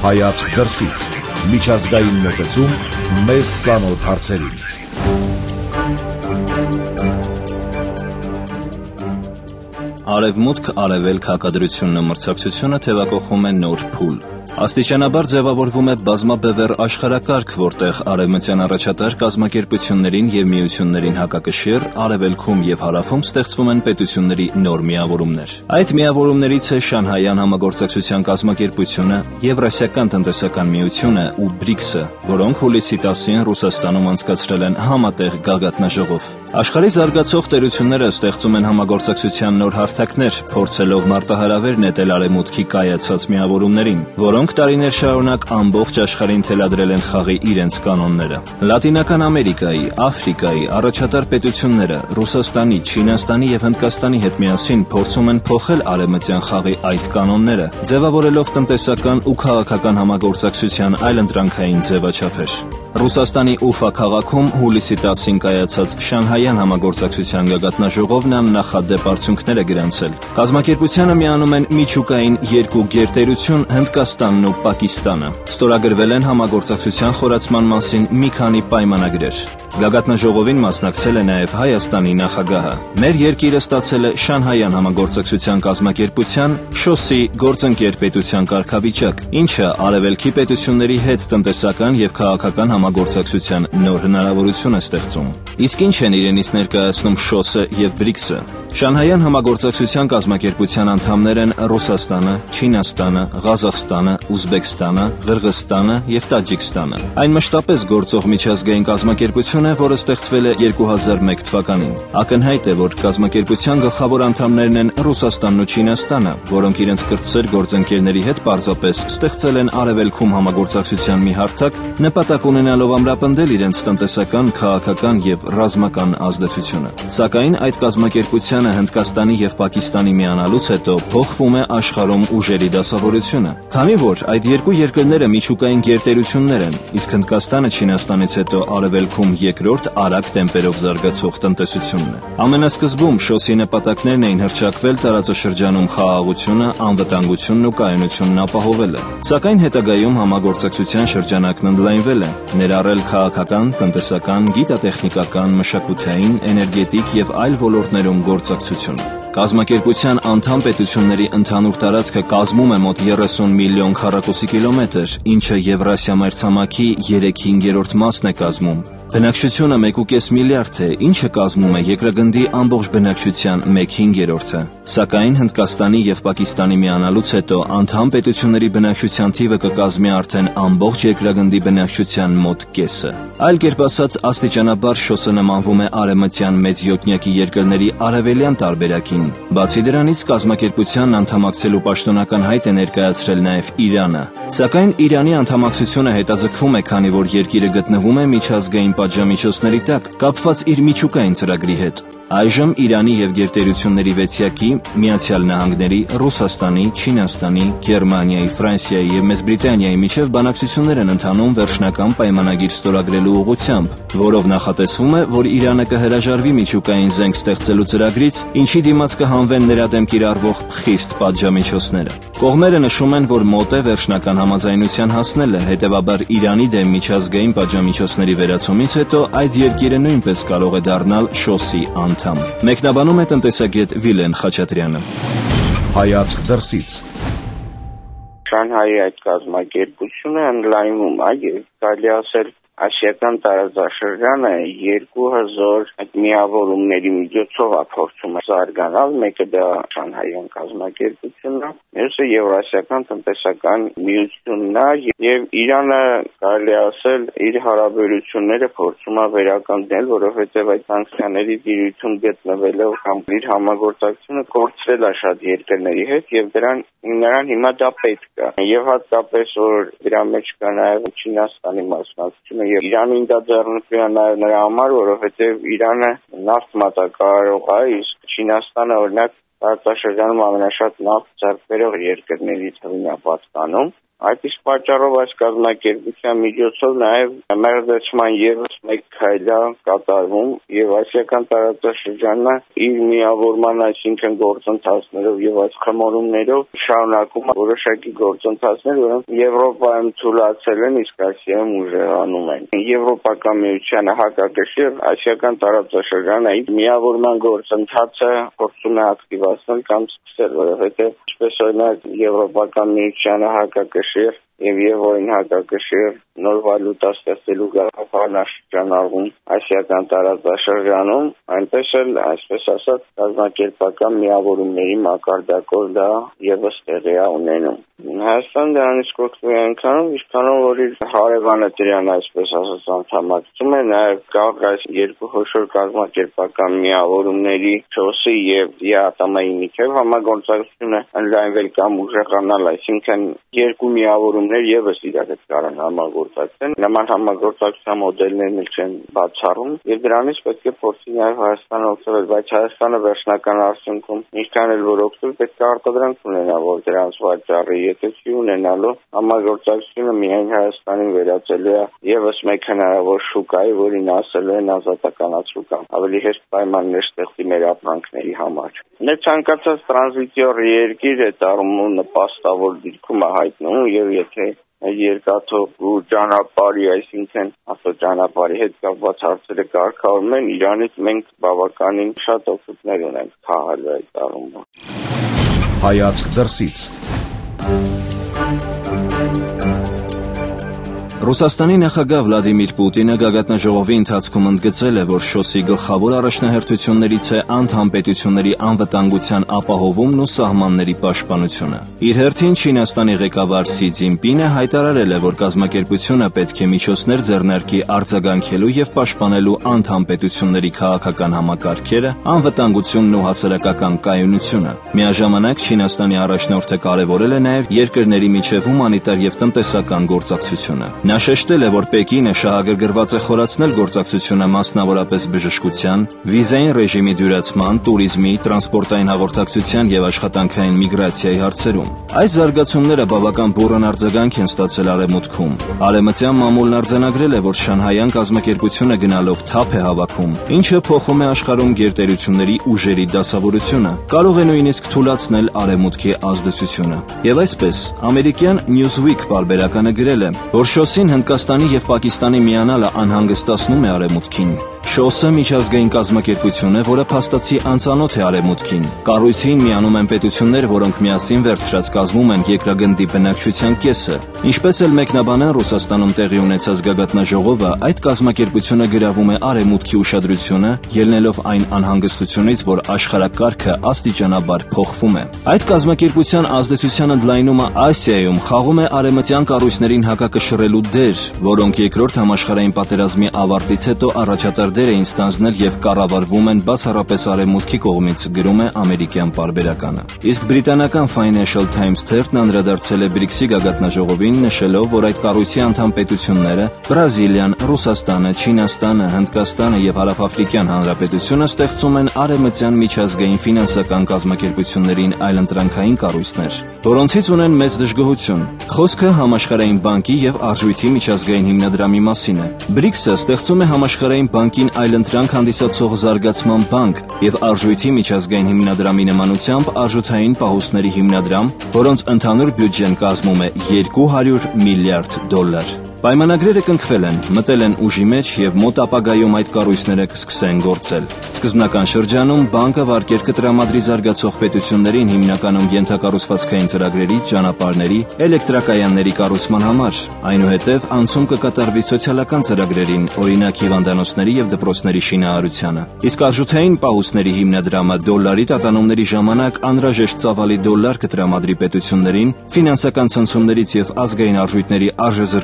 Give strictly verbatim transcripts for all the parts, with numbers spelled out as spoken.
Հայացք դրսից, միջազգային մոտեցում մեզ ծանոթ հարցերին։ Արևմուտք արևելք հակադրությունն ու մրցակցությունը թևակողում է նոր փուլ։ Աստիճանաբար ձևավորվում է բազմաբևեռ աշխարհակարգ, որտեղ արևմտյան առաջատար կազմակերպություններին և միություններին հակակշիռ, արևելքում և հարավում ստեղծվում են պետությունների նոր միավորումներ։ Այդ միավորումներից է Շանհայյան համագործակցության կազմակերպությունը, Եվրասիական տնտեսական միությունը ու բրիքսը, որոնք հուլիսի տասին Ռուսաստանում անցկացրել են համատեղ գագաթնաժողով։ Աշխարհի զարգացող տերությունները ստեղծում են համագործակցության նոր հարթակներ, փորձելով մարտահրավեր նետել արևմուտքի կայացած միավորումներին, որոնք տարիներ շարունակ ամբողջ աշխարհին թելադրել են խաղի իրենց կանոնները։ Լատինական Ամերիկայի, Աֆրիկայի առաջատար պետությունները Ռուսաստանի, Չինաստանի և Հնդկաստանի հետ միասին փորձում են փոխել արևմտյան խաղի այդ կանոնները, ձևավորելով տնտեսական ու քաղաքական համագործակցության այլընտրանքային ձևաչափեր։ Ռուսաստանի Ուֆա քաղաքում հուլիսի տասին կայացած Շանհայյան համագործակցության գագաթնաժողովն աննախադեպ արդյունքներ է գրանցել։ Կազմակերպությանը միանում են միջուկային երկու գերտերություն Հնդկաստանն ու Պակիստանը։ Ստորագրվել են համագործակցության խորացման մասին մի քանի պայմանագրեր։ Գագաթնաժողովին մասնակցել է նաև Հայաստանի նախագահը։ Մեր երկիրը ստացել է Շանհայյան համագործակցության կազմակերպության ՇՈՍ-ի գործընկեր պետության կարգավիճակ, ինչը արևելքի պետությունների հետ տնտեսական և քաղաքական համագործակցության նոր հնարավորություն է ստեղծում։ Իսկ ինչ են իրենից ներկայացնում ՇՈՍ-ը և բրիքսը։ Շանհայյան համագործակցության կազմակերպության անդամներ են Ռուսաստանը, Չինաստանը, Ղազախստանը, Ուզբեկստանը, Ղրղըզստանը և Տաջիկստանը։ Այն մշտապես գործող միջազգային կազմակերպություն է, որը ստեղծվել է երկու հազար մեկ թվականին։ Ակնհայտ է, որ կազմակերպության գլխավոր անդամներն են Ռուսաստանն ու Չինաստանը, որոնք իրենց կրտսեր գործընկերների հետ պարզապես ստեղծել են արևելքում համագործակցության մի հարթակ, նպատակ ունենալով ամրապնդել իրենց տնտեսական, քաղաքական և ռազմական ազդեցությունը։ Սակայն այդ կազմակերպությանը Հնդկաստանի և Պակիստանի միանալուց հետո փոխվում է աշխարհում ուժերի դասավորությունը, քանի որ այդ երկու երկրները միջուկային գերտերություններ են, իսկ Հնդկաստանը Չինաստանից հետո արևելքում երկրորդ արագ տեմպերով զարգացող տնտեսությունն է։ Ամենասկզբում ՇՈՍ-ի նպատակներն էին հռչակվել տարածաշրջանում խաղաղությունը, անվտանգությունն ու կայունությունն ապահովելը։ Սակայն հետագայում համագործակցության շրջանակն ընդլայնվել է, ներառել քաղաքական, տնտեսական, գիտատեխնիկական, մշակութային, էներգետիկ և այլ ոլորտներում գործակցություն։ Կազմակերպության անդամ պետությունների ընդհանուր տարածքը կազմում է մոտ երեսուն միլիոն քառակուսի կիլոմետր, ինչը Եվրասիա մայրցամաքի երեք հինգերորդ մասն է կազմում։ Բնակչությունը մեկ ու կես միլիարդ է, ինչը կազմում է երկրագնդի ամբողջ բնակչության մեկ հինգերորդը։ Սակայն Հնդկաստանի և Պակիստանի միանալուց հետո անդամ պետությունների բնակչության թիվը կկազմի արդեն ամբողջ երկրագնդի բնակչության մոտ կեսը։ Այլ կերպ ասած, աստիճանաբար ՇՈՍ-ը նմանվում է արևմտյան մեծ յոթնյակի երկրների արևելյան տարբերակին։ Բացի դրանից, կազմակերպությանն անդամակցելու պաշտոնական հայտ է ներկայացրել նաև Իրանը։ Սակայն Իրանի անդամակցությունը հետաձգվում է, քանի որ երկիրը գտնվում է միջազգային պատժամիջոցների տակ, կապված իր միջուկային ծրագրի հետ։ Այժմ Իրանի և գերտերությունների վեցյակի, Միացյալ Նահանգների, Ռուսաստանի, Չինաստանի, Գերմանիայի, Ֆրանսիայի և Մեծ Բրիտանիայի միջև բանակցություններ են ընթանում վերջնական պայմանագիր ստորագրելու ուղղությամբ, որով նախատեսվում է, որ Իրանը կհրաժարվի միջուկային զենք ստեղծելու ծրագրից, ինչի դիմաց կհանվեն նրա դեմ կիրառվող խիստ պատժամիջոցները։ Կողմերը նշում են, որ մոտ է վերջնական համաձայնության հասնելը, հետևաբար Իրանի դեմ միջազգային պատժամիջոցների վերացումից հետո այդ երկիրը նույնպես կարող է դառնալ ՇՈՍ-ի անդամ։ Մեկնաբանում է տնտեսագետ Վիլեն Խաչատրյանը։ Հայացք դրսից։ Շանհայի այդ կազմակերպությունը ընդլայնվում է եւ կարելի ասել ասիական տարածաշրջանը երկու հազար այդ միավորումների միջոցով է փորձում զարգանալ, մեկը դա Շանհայյան կազմակերպությունն է, մյուսը Եվրասիական տնտեսական միությունն է եւ Իրանը կարելի ասել իր հարաբերությունները փորձում է վերականգնել, որովհետեւ այդ սանկցիաների դիրույթում գտնվելով կամ իր համագործակցությունը կորցրել է շատ երկրների հետ եւ դրան նրան հիմա դա պետք է եւ հատկապես որ դրա մեջ կա նաեւ Չինաստանի մասնակցությունը եւ Իրանին դա ձեռնտու է նաեւ նրա համար, որովհետեւ Իրանը նավթ մատակարարող է, իսկ Չինաստանը օրինակ տարածաշրջանում ամենաշատ նավթ ձեռք բերող երկրների թվին է պատկանում։ Այդ իսկ պատճառով այս կազմակերպության միջոցով նաև մերձեցման ևս մեկ քայլ է կատարվում եւ ասիական տարածաշրջանը իր միավորման, այսինքն գործընթացներով եւ այս խմորումներով շարունակում որոշակի գործընթացներ, որոնք Եվրոպայում թույլատրել են, իսկ Ասիայում ուժեղանում են։ Եվրոպական միությանը հակակշիռ ասիական տարածաշրջանը իր միավորման գործընթացը փորձում է ակտիվացնել կամ սկսել, որովհետեւ ինչպես օրինակ Եվրոպական միությանը հակակշիռ եւ Եվրոյին հակակշիռ նոր վալյուտա ստեղծելու գաղափարն աշրջանառվում ասիական տարածաշրջանում, այնպես էլ, այսպես ասած, կազմակերպական միավորումների մակարդակով դա եւս տեղի է ունենում։ Հայաստանը դրանից կօգտվի այնքանով, ինչքանով որ իր հարևանը դրան, այսպես ասած, անդամակցում է, նաեւ կարող այս երկու խոշոր կազմակերպական միավորումների չոսի եւ ԵԱՏՄ-ի միջեւ համագործակցությունը ընդլայնվել կամ ուժեղանալ, այսինքն երկու միավորումներ եւս իրար հետ կարող են համագործակցեն, նման համագործակցության մոդելներն էլ չեն բացառում եւ դրանից պետք է փորձի նաեւ Հայաստանը օգտվել, բայց Հայաստանը վերջնական արդյունքում ինչքան էլ որ օգտվել, պետք է արտադրանք ունենա, որ դրանց վաճառի եթե չի ունենալու համագործակցությունը միայն Հայաստանին վերածելու է եւս մեկ հնարավոր շուկայի, որին ասելու են ազատականացու կամ ավելի հեշտ պայմաններ ստեղծի մեր ապրանքների համար։ Մեր ցանկացած տրանզիտիոր երկիր այդ առումով նպաստավոր դիրքում է հայտնում եւ եթե երկաթուղու ճանապարհի, այսինքն ավտոճանապարհի հետ կապված հարցերը կարգավորում են, Իրանից մենք բավականին շատ օգուտներ ունենք քաղաքի այդ առումով։ Հայացք դրսից։ Ռուսաստանի նախագահ Վլադիմիր Պուտինը գագաթնաժողովի ընթացքում ընդգծել է, որ ՇՈՍ-ի գլխավոր առաջնահերթություններից է անդամպետությունների անվտանգության ապահովումն ու սահմանների պաշտպանությունը։ Իր հերթին Չինաստանի ղեկավար Սի Ցզինպինը հայտարարել է, որ կազմակերպությունը պետք է միջոցներ ձեռնարկի արձագանքելու եւ պաշտպանելու անդամպետությունների քաղաքական համակարգերը, անվտանգությունն ու հասարակական կայունությունը։ Միաժամանակ Չինաստանի առաջնորդը կարևորել է նաեւ երկրների միջև հումանիտար եւ տնտեսական գործակցությունը։ Նա շեշտել է, որ Պեկինը շահագրգռված է խորացնել գործակցությունը մասնավորապես բժշկության, վիզային ռեժիմի դյուրացման, տուրիզմի, տրանսպորտային հաղորդակցության եւ աշխատանքային միգրացիայի հարցերում։ Այս զարգացումները բավական բուռն արձագանք են ստացել Արևմուտքում։ Արևմտյան մամուլն արձանագրել է, որ Շանհայյան կազմակերպությունը գնալով թափ է հավաքում, ինչը փոխում է աշխարհում գերտերությունների ուժերի դասավորությունը, կարող է նույնիսկ թուլացնել Արևմուտքի ազդեցությունը։ Եվ այսպես, ամերիկյան Newsweek պարբերականը գրել է, որ ՇՈՍ-ին Հնդկաստանի եւ Պակիստանի միանալը անհանգստացնում է Արևմուտքին։ ՇՈՍ-ը միջազգային կազմակերպություն է, որը փաստացի անծանոթ է Արևմուտքին։ Կառույցին միանում են պետություններ, որոնք միասին վերցրած կազմում են երկրագնդի բնակչության կեսը։ Ինչպես էլ մեկնաբանեն Ռուսաստանում տեղի ունեցած գագաթնաժողովը, այդ կազմակերպությունը գրավում է Արևմուտքի ուշադրությունը, ելնելով այն անհանգստությունից, որ աշխարհակարգը աստիճանաբար փոխվում է։ Այդ կազմակերպության ազդեցության ընդլայնումը Ասիայում խաղում է արևմտյան կառույցներին հակակշռելու դեր, որոնք երկրորդ համաշխարհային պատերազմի ավարտից հետո առաջատար դեր էին ստանձնել եւ կառավարվում են բացառապես Արևմուտքի կողմից, գրում է ամերիկյան պարբերականը։ Իսկ բրիտանական Financial Times թերթն անդրադարձել է բրիքսի գագաթնաժողովին, նշելով, որ այդ կառույցի անդամ պետությունները Բրազիլիան, Ռուսաստանը, Չինաստանը, Հնդկաստանը եւ Հարավաֆրիկյան Հանրապետությունը ստեղծում են արևմտյան միջազգային ֆինանսական կազմակերպություններին այլընտրանքային կառույցներ, որոնցից ունեն մեծ դժգոհություն։ Խոսքը համաշխարհային բանկի եւ արժույթի միջազգային հիմնադրամի մասին է։ բրիքսը ստեղծում է համաշխարհային բանկին այլընտրանք հանդիսացող զարգացման բանկ եւ արժույթի միջազգային հիմնադրամի նմանությամբ արժութային պահուստների հիմնադրամ, որոնց ընդհանուր բյուջեն կազմում է երկու հարյուր միլիարդ դոլար։ Պայմանագրերը կնքվել են, մտել են ուժի մեջ եւ մոտ ապագայում այդ կառույցները կսկսեն գործել։ Սկզբնական շրջանում բանկը վարկեր կտրամադրի զարգացող պետություններին հիմնականում ենթակառուցվածքային ծրագրերի, ճանապարհների, էլեկտրակայանների կառուցման համար։ Այնուհետև անցում կկատարվի սոցիալական ծրագրերին, օրինակ հիվանդանոցների եւ դպրոցների շինարարությանը։ Իսկ արժութային պահուստների հիմնադրամը դոլարի տատանումների ժամանակ անհրաժեշտ ծավալի դոլար կտրամադրի պետություններին, ֆինանսական ցնցումներից եւ ազգային արժույթների արժեզրկումից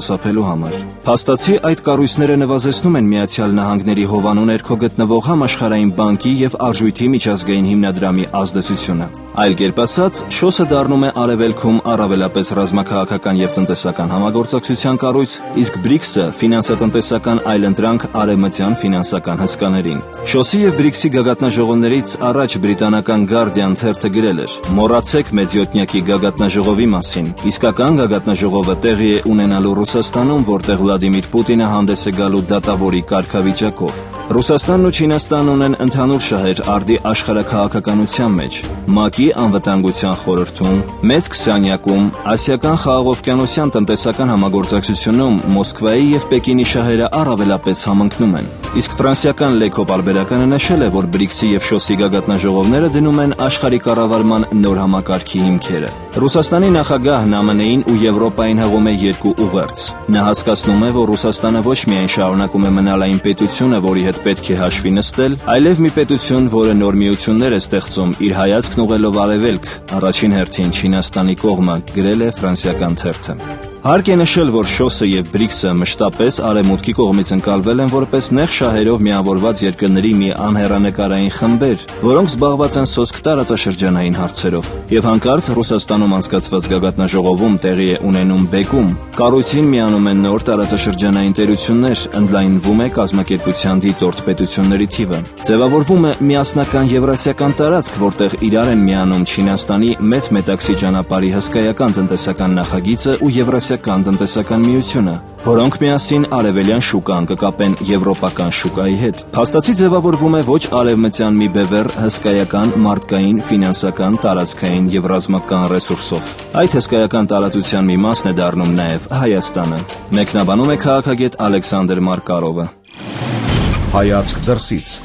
խուսափելու համար։ Փաստացի այդ կառույցները նվազեցնում են Միացյալ Նահանգների հովանու ներքո գտնվող Համաշխարհային բանկի եւ Արժույթի միջազգային հիմնադրամի ազդեցությունը։ Այլ կերպ ասած, շոսը դառնում է արևելքում առավելապես ռազմաքաղաքական եւ տնտեսական համագործակցության կառույց, իսկ բրիքսը ֆինանսատնտեսական այլընտրանք արևմտյան ֆինանսական հսկաներին։ Շոսի եւ բրիքսի գագաթնաժողովներից առաջ բրիտանական Guardian թերթը գրել էր. «Մոռացեք մեծյոթնյակի գագաթնաժողովի մասին։ Իսկական գագաթնաժողովը տեղի է ունենալու Ռուսաստանում, որտեղ Վլադիմիր Պուտինը հանդես է գալու դատավորի կարգավիճակով։ Ռուսաստանն ու Չինաստանն ունեն ընդհանուր շահեր արդի աշխարհաքաղաքականության մեջ։ ՄԱԿ-ի անվտանգության խորհրդում, Մեծ քսանյակում, Ասիական խաղաղօվկիանոսյան տնտեսական համագործակցությունում Մոսկվայի եւ Պեկինի շահերը առավելապես համընկնում են։ Իսկ ֆրանսիական Լեքո պարբերականը նշել է, որ բրիքսի եւ շոսի գագաթնաժողովները դնում են աշխարհի կառավարման նոր համակարգի հիմքերը։ Ռուսաստանի նախագահն Է Մ Ն-ին ու Եվրոպային հղում է երկու ուղերձ։ Նա հասկացնում է, որ Ռուսաստանը ոչ միայն շարունակում է մնալ այն պետությունը, որի հետ պետք է հաշվի նստել, այլև մի պետություն, որը նոր միություններ է ստեղծում, իր հայացքն ուղղելով արևելք, առաջին հերթին Չինաստանի կողմը, գրել է ֆրանսիական թերթը։ Հարկ է նշել, որ շոսը եւ բրիքսը մշտապես արևմուտքի կողմից ընկալվել են որպես նեղ շահերով միավորված երկրների մի անհեռանկարային խմբեր, որոնք զբաղված են սոսկ տարածաշրջանային հարցերով։ Եվ հանկարծ Ռուսաստանում անցկացված գագաթնաժողովում տեղի է ունենում բեկում։ Կառույցին միանում են նոր տարածաշրջանային տերություններ, ընդլայնվում է կազմակերպության դիտորդ պետությունների թիվը։ Ձևավորվում է միասնական եվրասիական տարածք, որտեղ իրար են միանում Չինաստանի մեծ մետաքսի ճանապարհի հսկայական տնտեսական նախագիծը ու Եվրասիական տնտեսական միությունը, որոնք միասին արևելյան շուկան կկապեն եվրոպական շուկայի հետ։ Փաստացի ձևավորվում է ոչ արևմտյան մի բևեռ հսկայական մարդկային, ֆինանսական, տարածքային եւ ռազմական ռեսուրսով։ Այդ հսկայական տարածության մի մասն է դառնում նաեւ Հայաստանը։ Մեկնաբանում է քաղաքագետ Ալեքսանդր Մարկարովը։ Հայացք դրսից։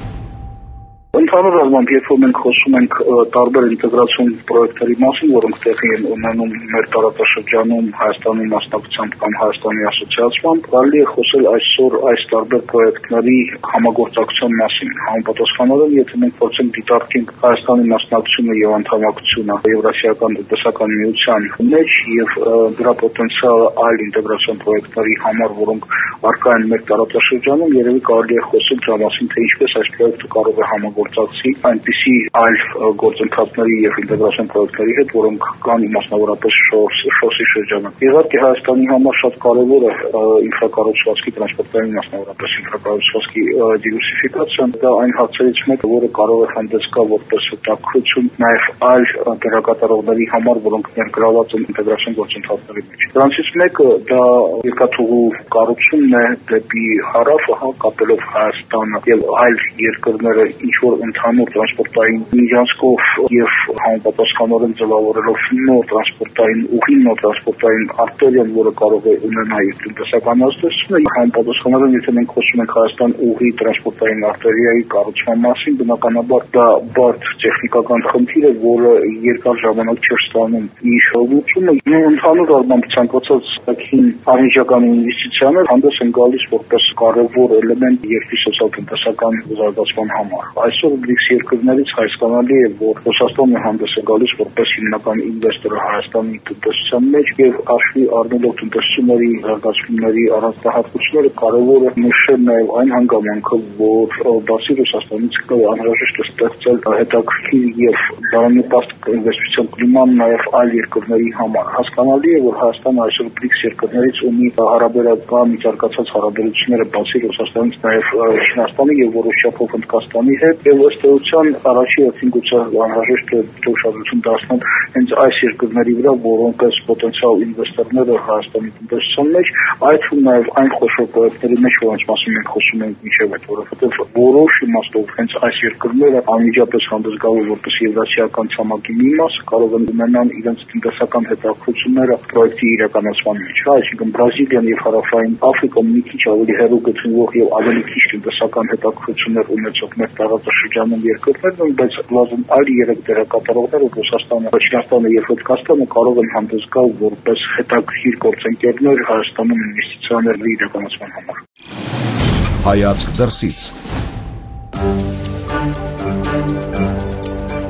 Ընդհանուր առմամբ, երբ որ մենք խոսում ենք տարբեր ինտեգրացիոն պրոյեկտների մասին, որոնք տեղի են ունենում մեր տարածաշրջանում Հայաստանի մասնակցությամբ կամ Հայաստանի ասոցիացմամբ, կարելի է խոսել այսօր այս տարբեր պրոյեկտների համագործակցության մասին։ Համապատասխանորեն, եթե մենք փորձենք դիտարկենք Հայաստանի մասնակցությունը եւ անդամակցությունը Եվրասիական տնտեսական միության մեջ եւ դրա պոտենցիալը այլ ինտեգրացիոն պրոյեկտների համար, որոնք առկա են մեր տարածաշրջանում, երևի կարելի է խոսել դրա մասին, թե ինչպես այս պրոյեկտը կարող է համագործակցի այնպիսի այլ գործընթացների եւ ինտեգրացիոն պրոյեկտների հետ, որոնք կան մասնավորապես շոսի շրջանում։ Իհարկե Հայաստանի համար շատ կարեւոր է ինֆրակառուցվածքի տրանսպորտային, մասնավորապես ինֆրակառուցվածքի դիվերսիֆիկացիան։ Դա այն հարցերից մեկը, որը կարող է հանդես գալ որպես հետաքրքրություն նաեւ այլ դերակատարողների համար, որոնք ներգրաված են ինտեգրացիոն գործընթացների մեջ։ Դրանցից մեկը դա երկաթուղու կառուցումն է դեպի հարավը, հա, կապելով Հայաստանը եւ այլ երկրները ինչ որ ընդհանուր տրանսպորտային միջանցքով եւ համապատասխանորեն ձևավորելով նոր տրանսպորտային ուղի, նոր տրանսպորտային արտերիան, որը կարող է ունենալ իր տնտեսական ազդեցությունը, համապատասխանորեն եթե մենք խոսում ենք Հայաստան ուղի տրանսպորտային արտերիայի կառուցման մասին, բնականաբար դա բարդ տեխնիկական խնդիր է, որը երկար ժամանակ չէր ստանում իր հողությունը։ Ընդհանուր առմամբ ցանկացած ակին անմիջական ինվեստիցիաներ հանդես են գալիս որպես կարևոր էլեմենտ երկրի սոցիալ-տնտեսական զարգացման համար։ Այսօր բրիքս երկրներից հասկանալի է, որ Ռուսաստանն է հանդես է գալիս որպես հիմնական ինվեստորը Հայաստանի տնտեսության մեջ եւ հաշվի առնելով տնտեսությունների զարգացումների առանձնահատկությունները կարևոր է նշել նաեւ այն հանգամանքը, որ բացի Ռուսաստանից անհրաժեշտ է ստեղծել հետաքրքիր եւ բարենպաստ ինվեստիցիոն կլիման նաեւ այլ երկրների համար։ Հասկանալի է, որ Հայաստանը այսօր բրիքս երկրներից ունի հարաբերական զարգացած հարաբերությունները բացի Ռուսաստանից նաեւ Չինաստանի եւ որոշ չափով Հնդկաստանի հետ եւ ըստ էության առաջի հերթին գուցե անհրաժեշտ է ուշադրություն դարձնել հենց այս երկրների վրա, որոնք այս պոտենցիալ ինվեստորները Հայաստանի տնտեսության մեջ, այդ ու նաեւ այն խոշոր պրոյեկտների մեջ, որոնց մասին մենք խոսում ենք մինչեւ այդ, որովհետեւ որոշ իմաստով հենց այս երկրները անմիջապես հանդես գալու որպես եվրասիական ցամաքի մի մաս կարող են ունենալ իրենց տնտեսական հետաքրքրությունները պրոյեկտի իրականացման մեջ։ Այսինքն Բրազիլիան եւ Հարավային Աֆրիկան մի քիչ ավելի հեռու գտնվող եւ ավելի քիչ տնտեսական հետաքրքրություններ ունեցող մեր տարածաշրջանում երկրներն են, բայց լազում այլ երեք դերակատարողները Ռուսաստանը, Չինաստանը եւ Հնդկաստանը կարող են հանդես գալ որպես հետաքրքիր գործընկերներ Հայաստանում ինվեստիցիաների իրականացման համար։ Հայացք դրսից։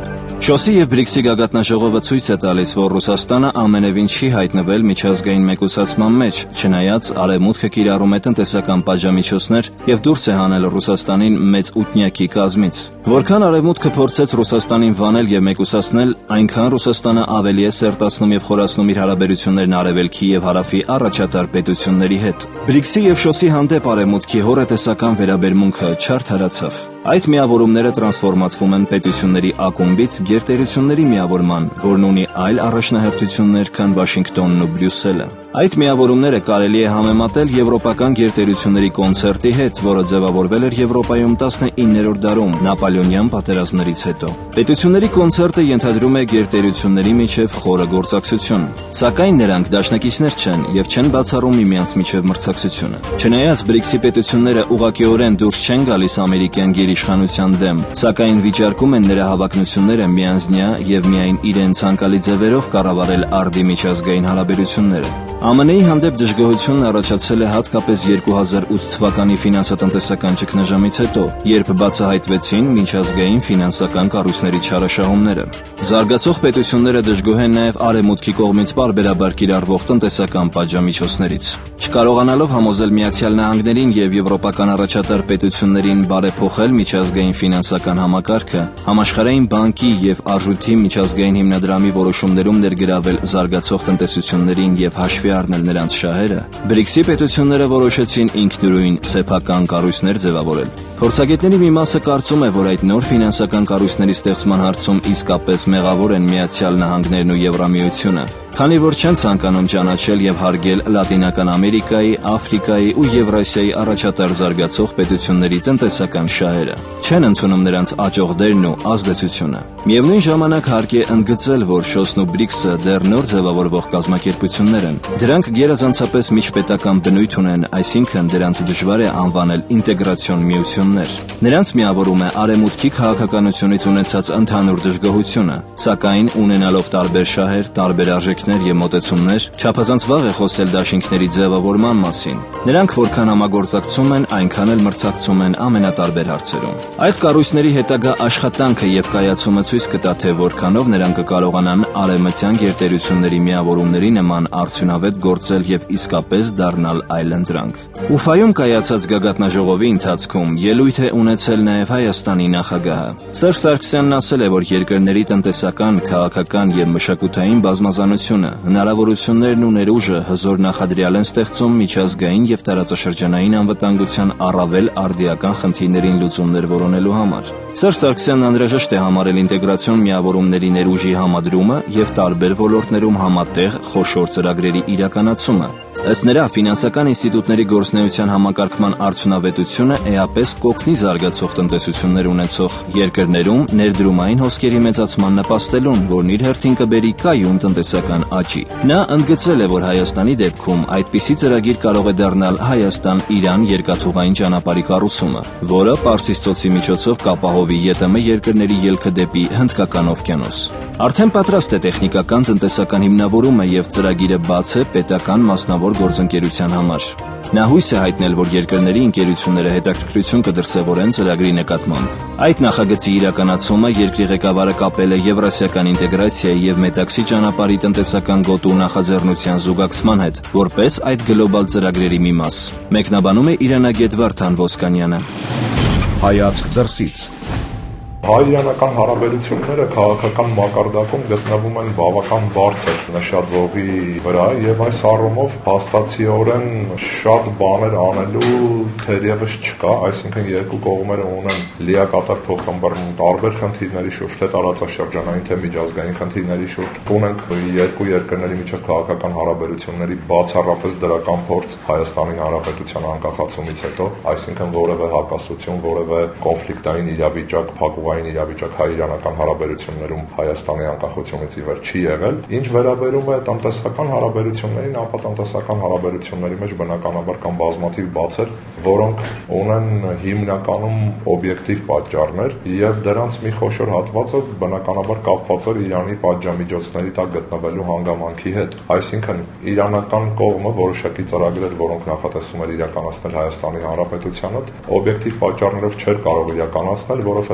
Շոսի և բրիքսի գագաթնաժողովը ցույց է տալիս, որ Ռուսաստանը ամենևին չի հայտնվել միջազգային մեկուսացման մեջ, չնայած Արևմուտքը կիրառում է տնտեսական պատժամիջոցներ և դուրս է հանել Ռուսաստանին մեծ ութնյակի կազմից։ Որքան Արևմուտքը փորձեց Ռուսաստանին վանել և մեկուսացնել, այնքան Ռուսաստանը ավելի է սերտացնում և խորացնում իր հարաբերություններն Արևելքի և Հարավի առաջատար պետությունների հետ։ Բրիքսի և Շոսի հանդեպ Արևմուտքի հոռետեսական վերաբերմունքը չարդարացավ։ Այդ միավորումները տրանսֆորմացվում են պետությունների ակումբից գերտերությունների միավորման, որն ունի այլ առաջնահերթություններ, քան Վաշինգտոնն ու Բրյուսելը։ Այդ միավորումները կարելի է համեմատել եվրոպական գերտերությունների կոնցերտի հետ, որը ձևավորվել էր Եվրոպայում տասնիններորդ դարում Նապոլեոնյան պատերազմներից հետո։ Պետությունների կոնցերտը ենթադրում է գերտերությունների միջև խորը գործակցություն, սակայն նրանք դաշնակիցներ չեն և չեն բացառում միմյանց միջև մրցակցությունը։ Չնայած բրիքսի պետությունները ուղղակիորեն դուրս չեն գալիս ամերիկյան գերիշխանության դեմ, սակայն վիճարկում են նրա հավակնությունները միանձնյա և միայն իրեն ցանկալի ձևերով կառավարել արդի միջազգային հարաբերությունները։ ԱՄՆ-ի հանդեպ դժգոհությունն առաջացել է հատկապես երկու հազար ութ թվականի ֆինանսատնտեսական ճգնաժամից հետո, երբ բացահայտվեցին միջազգային ֆինանսական կառույցների չարաշահումները։ Զարգացող պետությունները դժգոհ են նաև Արևմուտքի կողմից պարբերաբար կիրառվող տնտեսական պատժամիջոցներից։ Չկարողանալով համոզել Միացյալ Նահանգներին և եվրոպական առաջատար պետություններին բարեփոխել միջազգային ֆինանսական համակարգը, Համաշխարհային բանկի և Արժույթի միջազգային հիմնադրամի որոշումներում ներգրավել զարգացող տնտեսություններին և հաշվի առնել նրանց շահերը, բրիքսի պետությունները որոշեցին ինքնուրույն սեփական կառույցներ ձևավորել։ Փորձագետների մի մասը կարծում է, որ այդ նոր ֆինանսական կառույցների ստեղծման հարցում իսկապես մեղավոր են Միացյալ Նահանգներն ու Եվրամիությունը, քանի որ չեն ցանկանում ճանաչել և հարգել Լատինական Ամերիկայի, Աֆրիկայի ու Եվրասիայի առաջատար զարգացող պետությունների տնտեսական շահերը, չեն ընդունում նրանց աճող դերն ու ազդեցությունը։ Միևնույն ժամանակ հարկ է ընդգծել, որ Շոսն ու Բրիքսը դեռ նոր ձևավորվող կազմակերպություններ են։ Դրանք գերազանցապես միջպետական բնույթ ունեն, այսինքն դրանց դժվար է անվանել ինտեգրացիոն միություններ։ Նրանց միավորում է Արևմուտքի քաղաքականությունից ունեցած ընդհանուր դժգոհությունը, սակայն ունենալով տարբեր շահեր, տարբեր արժեքներ և մոտեցումներ, չափազանց վաղ է խոսել դաշինքների ձևավորման մասին։ Նրանք որքան համագործակցում են, այնքան էլ մրցակցում են ամենատարբեր հարցերում։ Այդ կառույցների հետագա աշխատանքը և կայացումը ցույց կտա, թե որքանով նրանք կկարողանան արևմտյան գերտերությունների միավորումների նման արդյունավետ գործել և իսկապես դառնալ այլընտրանք։ Ուֆայում կայացած գագաթնաժողովի ընթացքում ելույթ է ունեցել նաև Հայաստանի նախագահը։ Սերժ Սարգսյանն ասել է, որ երկրների տնտեսական, քաղաքական և մշակութային բազմազանությունը, հնարավորություններն ու ներուժը հզոր նախադրյալ են ստեղծում միջազգային և տարածաշրջանային անվտանգության առավել արդիական խնդիրներին լուծումներ որոնելու համար։ Սերժ Սարգսյանն անհրաժեշտ է համարել ինտեգրացիոն միավորումների ներուժի համադրումը և տարբեր ոլորտներում համատեղ խոշոր ծրագրերի իրականացումը։ Ըստ նրա, ֆինանսական ինստիտուտների գործունեության համակարգման արդյունավետությունը էապես կօգնի զարգացող տնտեսություններ ունեցող երկրներում ներդրումային հոսքերի մեծացման նպաստելուն, որն իր հերթին կբերի կայուն տնտեսական աճի։ Նա ընդգծել է, որ Հայաստանի դեպքում այդպիսի ծրագիր կարող է դառնալ Հայաստան-Իրան երկաթուղային ճանապարհի կառուցումը, որը Պարսից ծոցի միջոցով կապահովի ԵՏՄ երկրների ելքը դեպի Հնդկական օվկիանոս։ Արդեն պատրաստ է տեխնիկական տնտեսական հիմնավորումը և ծրագիրը բաց է պետական մասնավոր գործընկերության համար։ Նա հույս է հայտնել, որ երկրների ընկերությունները հետաքրքրություն կդրսևորեն ծրագրի նկատմամբ։ Այդ նախագծի իրականացումը երկրի ղեկավարը կապել է եվրասիական ինտեգրացիայի և Մետաքսի ճանապարհի տնտեսական գոտու նախաձեռնության զուգակցման հետ, որպես այդ գլոբալ ծրագրերի մի մաս։ Մեկնաբանում է իրանագետ Վարդան Ոսկանյանը։ Հայացք դրսից։ Հայ-իրանական հարաբերությունները քաղաքական մակարդակում գտնվում են բավական բարձր նշաձողի վրա և այս առումով փաստացիորեն շատ բաներ անելու թերևս չկա, այսինքն երկու կողմերը ունեն լիակատար փոխհմբռնում տարբեր խնդիրների շուրջ, թե տարածաշրջանային, թե միջազգային խնդիրների շուրջ։ Ունենք երկու երկրների միջև քաղաքական հարաբերությունների բացառապես դրական փորձ Հայաստանի Հանրապետության անկախացումից հետո, այսինքն որևէ հակասություն, որևէ կոնֆլիկտային իրավիճակ, փակուղային իրավիճակ հայ-իրանական հարաբերություններում Հայաստանի անկախությունից ի վեր չի եղել։ Ինչ վերաբերում է տնտեսական հարաբերություններին, ապա տնտեսական հարաբերությունների մեջ բնականաբար կան բազմաթիվ բացեր, որոնք ունեն հիմնականում օբյեկտիվ պատճառներ, եւ դրանց մի խոշոր հատվածը բնականաբար կապված է Իրանի պատժամիջոցների տակ գտնվելու հանգամանքի հետ։ Այսինքն իրանական կողմը որոշակի ծրագրեր, որոնք նախատեսում էր իրականացնել Հայաստանի Հանրապետությանը, օբյեկտիվ պատճառներով չէր կարող իրականացնել, որովհետեւ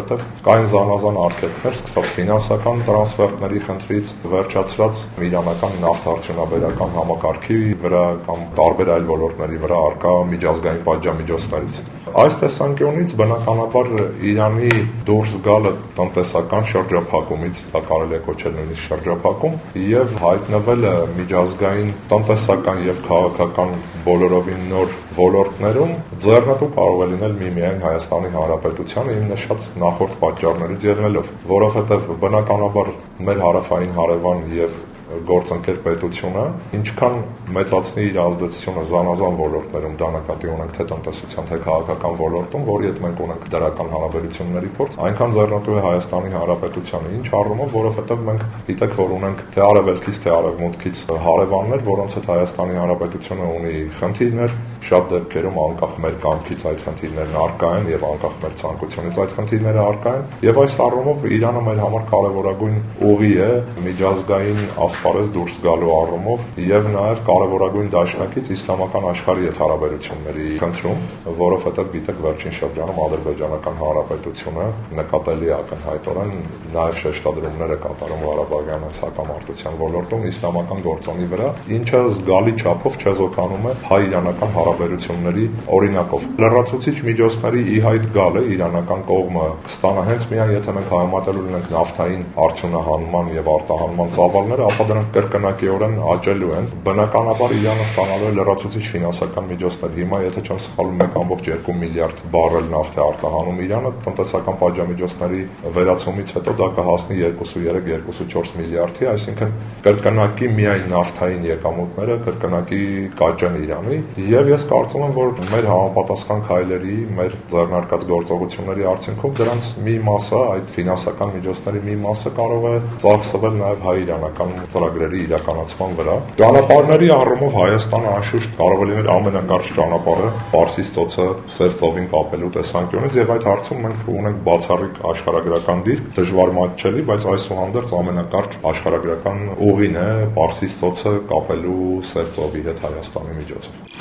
կային զանազան արգելքներ, սկսած ֆինանսական տրանսֆերտների խնդրից, վերջացրած իրանական նավթարդյունաբերական համակարգի վրա կամ տարբեր այլ ոլորտների վրա առկա միջազգային պատժամիջոցներից։ Այս տեսանկյունից բնականաբար Իրանի դուրս գալը տնտեսական շրջափակումից, դա կարելի է կոչել նույնիսկ շրջափակում, եւ հայտնվելը միջազգային տնտեսական եւ քաղաքական բոլորովին նոր ոլորտներում ձեռնտու կարող է լինել միմիայն Հայաստանի Հանրապետությանը իմ նշած նախորդ պատճառներից ելնելով, որովհետեւ բնականաբար մեր հարավային հարևան եւ գործընկեր պետությունը ինչքան մեծացնի իր ազդեցությունը զանազան ոլորտներում, դա նկատի ունենք թե տնտեսության, թե քաղաքական ոլորտում, որի հետ մենք ունենք դրական հարաբերությունների փորձ, այնքան ձեռնտու է Հայաստանի Հանրապետությանը, ինչ առումով, որովհետև մենք գիտեք, որ ունենք թե արևելքից, թե արևմուտքից հարևաններ, որոնց հետ Հայաստանի Հանրապետությունը ունի խնդիրներ, շատ դեպքերում անկախ մեր կամքից այդ խնդիրներն առկա են եւ անկախ մեր ցանկությունից այդ խնդիրները առկա են, եւ այս առումով Իրանը մեր համար կարեւորագույն ուղի է միջազգային ասպարեզ դուրս գալու առումով եւ նաեւ կարեւորագույն դաշնակից իսլամական աշխարհի հետ հարաբերությունների խնդրում, որովհետեւ գիտեք վերջին շրջանում Ադրբեջանական Հանրապետությունը նկատելի ակնհայտորեն նաեւ շեշտադրումներ է կատարում Ղարաբաղյան հակամարտության ոլորտում իսլամական գործոնի վրա, ինչը զգալի չափով չեզոքանում է հայ-իրանական հարաբերությունների օրինակով։ Լրացուցիչ միջոցների ի հայտ գալը իրանական կողմը կստանա հենց միայն եթե մենք համեմատելու լինենք նավթային արդյունահանման եւ արտահանման ծավալները, ապա դրանք կրկնակիորեն աճելու են։ Բնականաբար Իրանը ստանալու է լրացուցիչ ֆինանսական միջոցներ։ Հիմա եթե չեմ սխալվում մեկ կόμ երկու միլիարդ բարել նավթ է արտահանում Իրանը, տնտեսական պատժամիջոցների վերացումից հետո դա կհասնի երկու երեք երկու չորս միլիարդի, այսինքն կրկնակի միայն նավթային եկամուտները կրկնակի կաճեն Իրանի, եւ ես կարծում եմ, որ մեր համապատասխան քայլերի, մեր ձեռնարկած գործողությունների արդյունքում դրանց մի մասը, այդ ֆինանսական միջոցների մի մասը կարող է ծախսվել նաեւ հայ-իրանական ծրագրերի իրականացման վրա։ Ճանապարհների առումով Հայաստանը անշուշտ կարող է լինել ամենակարճ ճանապարհը Պարսից ծոցը Սև ծովին կապելու տեսանկյունից, եւ այդ հարցում մենք ունենք բացառիկ աշխարհագրական դիրք, դժվար մատչելի, բայց այսուհանդերձ ամենակարճ աշխարհագրական ուղին է Պարսից ծոցը կապելու Սև ծովի հետ Հայաստանի միջոցով։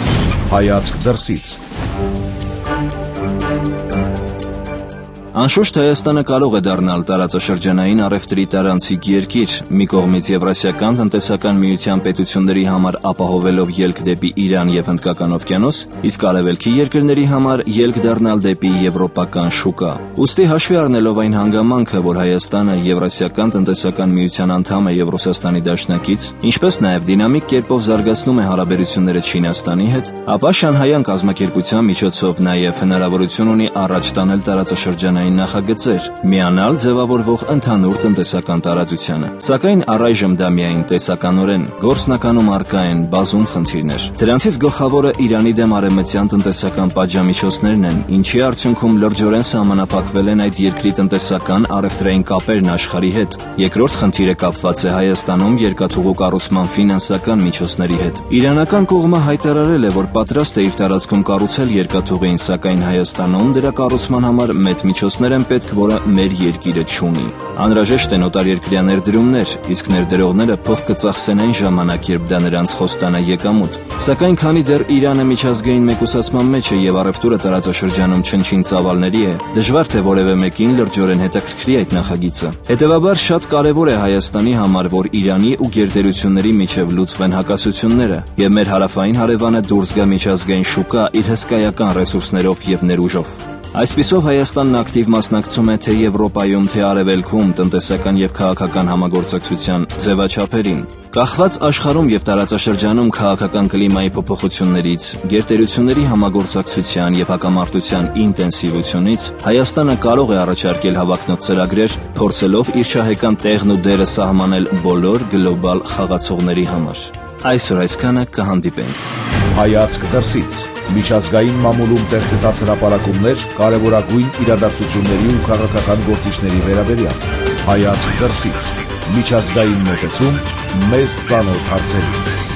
Հայացք դրսից։ Անշուշտ Հայաստանը կարող է դառնալ տարածաշրջանային առևտրի տարանցիկ երկիր, մի կողմից Եվրասիական տնտեսական միության պետությունների համար ապահովելով ելք դեպի Իրան եւ Հնդկական օվկիանոս, իսկ արևելքի երկրների համար ելք դառնալ դեպի եվրոպական շուկա։ Ուստի հաշվի առնելով այն հանգամանքը, որ Հայաստանը Եվրասիական տնտեսական միության անդամ է եւ Ռուսաստանի դաշնակից, ինչպես նաեւ դինամիկ կերպով զարգացնում է հարաբերությունները Չինաստանի հետ, ապա Շանհայյան կազմակերպության միջոցով նաեւ հնարավորություն ունի առաջ տանել տարածաշրջանային նախագծեր, միանալ ձևավորվող ընդհանուր տնտեսական տարածությանը։ Սակայն առայժմ դա միայն տեսականորեն, գործնականում առկա են բազում խնդիրներ։ Դրանցից գլխավորը Իրանի դեմ արևմտյան տնտեսական պատժամիջոցներն են, ինչի արդյունքում լրջորեն սահմանափակվել են այդ երկրի տնտեսական առևտրային կապերն աշխարհի հետ։ Երկրորդ խնդիրը կապված է Հայաստանում երկաթուղու կառուցման ֆինանսական միջոցների հետ։ Իրանական կողմը հայտարարել է, որ պատրաստ է իր տարածքում կառուցել երկաթուղին, սակայն Հայաստանում դրա կառուցման համար մեծ միջոցներ են պետք, որը մեր երկիրը չունի։ Անհրաժեշտ են օտարերկրյա ներդրումներ, իսկ ներդրողները փող կծախսեն այն ժամանակ, երբ դա նրանց խոստանա եկամուտ։ Սակայն քանի դեռ Իրանը միջազգային մեկուսացման մեջ է եւ առևտուրը տարածաշրջանում չնչին ծավալների է, դժվար թե որևէ մեկին լրջորեն հետաքրքրի այդ նախագիծը։ Հետևաբար շատ կարևոր է Հայաստանի համար, որ Իրանի ու գերտերությունների միջև լուծվեն հակասությունները եւ մեր հարավային հարևանը դուրս գա միջազգային շուկա իր հսկայական ռեսուրսներով եւ ներուժով։ Այսպիսով Հայաստանն ակտիվ մասնակցում է թե Եվրոպայում, թե Արևելքում տնտեսական եւ քաղաքական համագործակցության ձևաչափերին։ Կախված աշխարհում եւ տարածաշրջանում քաղաքական կլիմայի փոփոխություններից, գերտերությունների համագործակցության եւ հակամարտության ինտենսիվությունից Հայաստանը կարող է առաջարկել հավակնոտ ծրագրեր, փորձելով իր շահեկան տեղն ու դերը սահմանել բոլոր գլոբալ խաղացողների համար։ Այսօր այսքանը կհանդիպենք։ Հայացք դրսից։ Միջազգային մամուլում տեղ գտած հրապարակումներ կարևորագույն իրադարձությունների ու քաղաքական գործիչների վերաբերյալ։ Հայացք դրսից։ Միջազգային մոտեցում մեզ ծանոթ հարցերին։